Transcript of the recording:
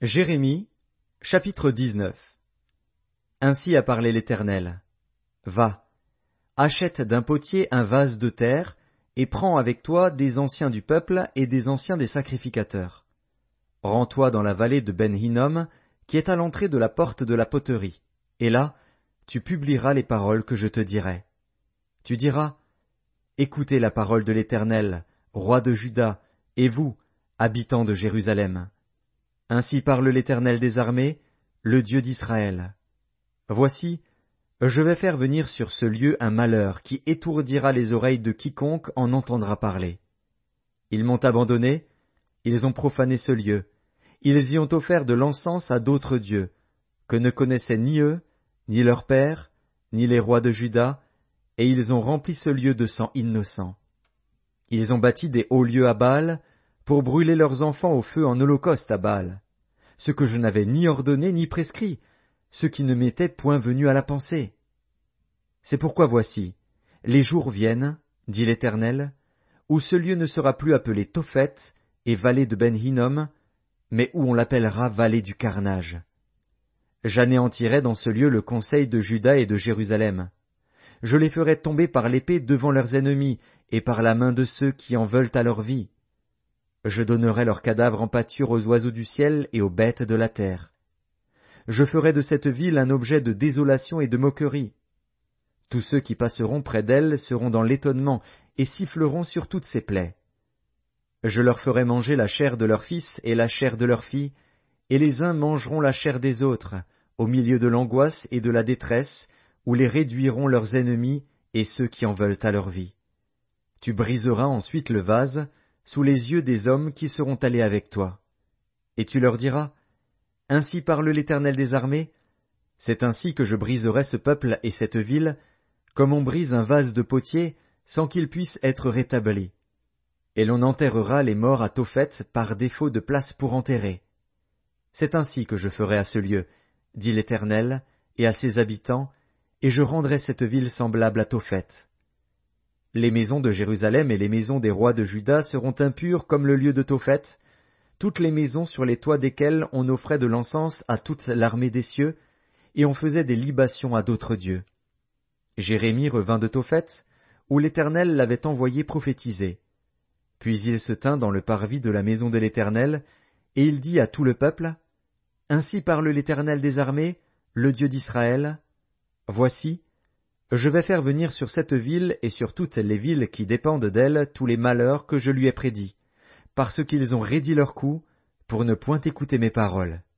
Jérémie, chapitre 19. Ainsi a parlé l'Éternel. Va, achète d'un potier un vase de terre, et prends avec toi des anciens du peuple et des anciens des sacrificateurs. Rends-toi dans la vallée de Ben-Hinnom, qui est à l'entrée de la porte de la poterie, et là, tu publieras les paroles que je te dirai. Tu diras, écoutez la parole de l'Éternel, roi de Juda, et vous, habitants de Jérusalem. Ainsi parle l'Éternel des armées, le Dieu d'Israël. Voici, je vais faire venir sur ce lieu un malheur qui étourdira les oreilles de quiconque en entendra parler. Ils m'ont abandonné, ils ont profané ce lieu, ils y ont offert de l'encens à d'autres dieux, que ne connaissaient ni eux, ni leurs pères, ni les rois de Juda, et ils ont rempli ce lieu de sang innocent. Ils ont bâti des hauts lieux à Baal, pour brûler leurs enfants au feu en holocauste à Baal, ce que je n'avais ni ordonné ni prescrit, ce qui ne m'était point venu à la pensée. C'est pourquoi voici, les jours viennent, dit l'Éternel, où ce lieu ne sera plus appelé Tophet et vallée de Ben-Hinnom, mais où on l'appellera vallée du carnage. J'anéantirai dans ce lieu le conseil de Juda et de Jérusalem. Je les ferai tomber par l'épée devant leurs ennemis et par la main de ceux qui en veulent à leur vie. Je donnerai leurs cadavres en pâture aux oiseaux du ciel et aux bêtes de la terre. Je ferai de cette ville un objet de désolation et de moquerie. Tous ceux qui passeront près d'elle seront dans l'étonnement et siffleront sur toutes ses plaies. Je leur ferai manger la chair de leurs fils et la chair de leurs filles, et les uns mangeront la chair des autres, au milieu de l'angoisse et de la détresse, où les réduiront leurs ennemis et ceux qui en veulent à leur vie. Tu briseras ensuite le vase, sous les yeux des hommes qui seront allés avec toi. Et tu leur diras, ainsi parle l'Éternel des armées, c'est ainsi que je briserai ce peuple et cette ville, comme on brise un vase de potier, sans qu'il puisse être rétabli. Et l'on enterrera les morts à Tophet par défaut de place pour enterrer. C'est ainsi que je ferai à ce lieu, dit l'Éternel, et à ses habitants, et je rendrai cette ville semblable à Tophet. Les maisons de Jérusalem et les maisons des rois de Juda seront impures comme le lieu de Tophet, toutes les maisons sur les toits desquelles on offrait de l'encens à toute l'armée des cieux, et on faisait des libations à d'autres dieux. Jérémie revint de Tophet, où l'Éternel l'avait envoyé prophétiser. Puis il se tint dans le parvis de la maison de l'Éternel, et il dit à tout le peuple, ainsi parle l'Éternel des armées, le Dieu d'Israël, voici, je vais faire venir sur cette ville et sur toutes les villes qui dépendent d'elle tous les malheurs que je lui ai prédits, parce qu'ils ont raidi leur cou, pour ne point écouter mes paroles.